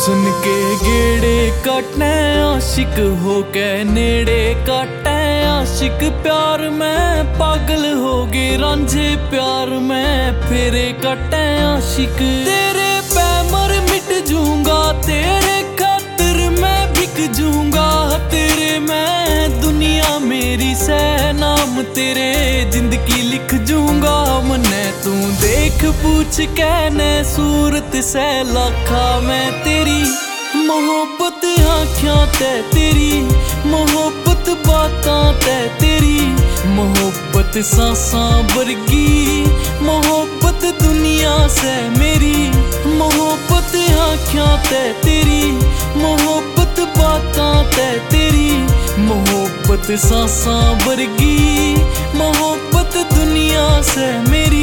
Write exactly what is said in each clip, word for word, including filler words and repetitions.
हुस्न के गेड़े काटे आशिक हो के नेड़े काटे आशिक प्यार में पागल हो गए रांझे प्यार में फेरे काटे आशिक तेरे पे मर मिट जूंगा तेरे खातिर मैं बिक जूंगा तेरे मैं दुनिया मेरी से नाम तेरे जिंदगी लिख जूंगा मने तू देख पूछ कहने सूरत से लाखा मैं तेरी मोहब्बत आँखियां ते तेरी मोहब्बत बातां ते तेरी मोहब्बत सांसां वर्गी मोहब्बत दुनिया से मेरी मोहब्बत आँखियां ते तेरी मोहब्बत बातां ते तेरी मोहब्बत सांसां वर्गी मोहब्बत दुनिया से मेरी।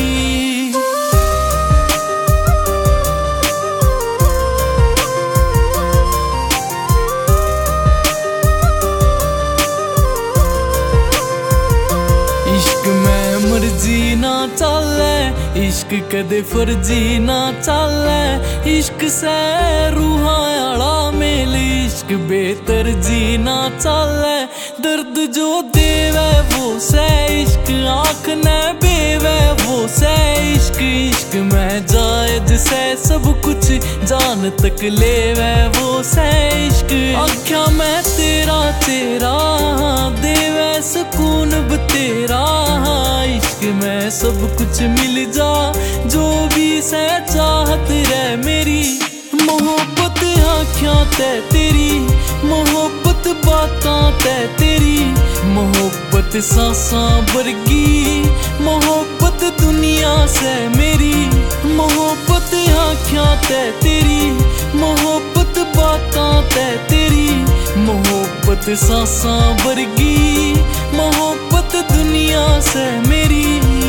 इश्क में मर्जी ना चले इश्क कदे फर्जी ना चले इश्क से रूहां आला मेल इश्क बेहतर जी ना चले दर्द जो देवे वो से इश्क आँख ने बेवे वो से इश्क इश्क में जायज से सब कुछ जान तक लेवे वो से इश्क आँखा में तेरा तेरा देवे सुकून बतेरा इश्क में सब कुछ मिल जा जो भी से चाहत रहे मेरी मोहब्बत आँखियां ते तेरी मोहब्बत बातां ते तेरी मोहब्बत सांसां वर्गी मोहब्बत दुनिया से मेरी मोहब्बत आँखियां ते तेरी मोहब्बत बातां ते तेरी मोहब्बत सांसां वर्गी मोहब्बत दुनिया से मेरी।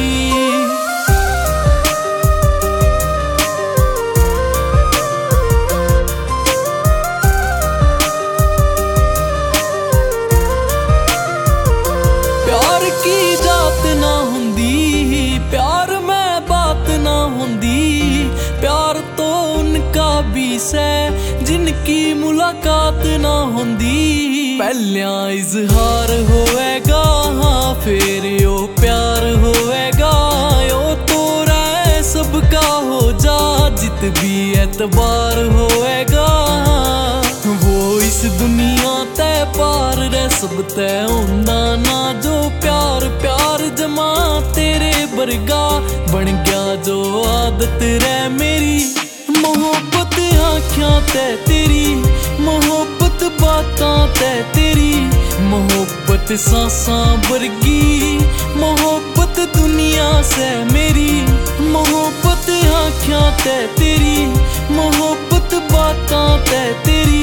प्यार की जात ना हुंदी प्यार में बात ना हुंदी प्यार तो उनका भी से जिनकी मुलाकात ना हुंदी पहलिया इजहार होएगा हाँ फिर यो प्यार होएगा यो तो रे सबका हो जा जित भी एतबार होएगा वो इस दुनिया ते पार रे सब तय होंदा ना जो प्यार प्यार जमा तेरे बरगा बन गया जो आदत रे मेरी मोहब्बत आँखियां ते तेरी मोहब्बत बातां ते तेरी मोहब्बत सांसां वर्गी मोहब्बत दुनिया से मेरी मोहब्बत आँखियां ते तेरी मोहब्बत बातां ते तेरी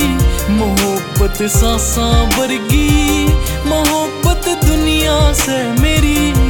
मोहब्बत सांसां वर्गी मोहब्बत दुनिया से मेरी।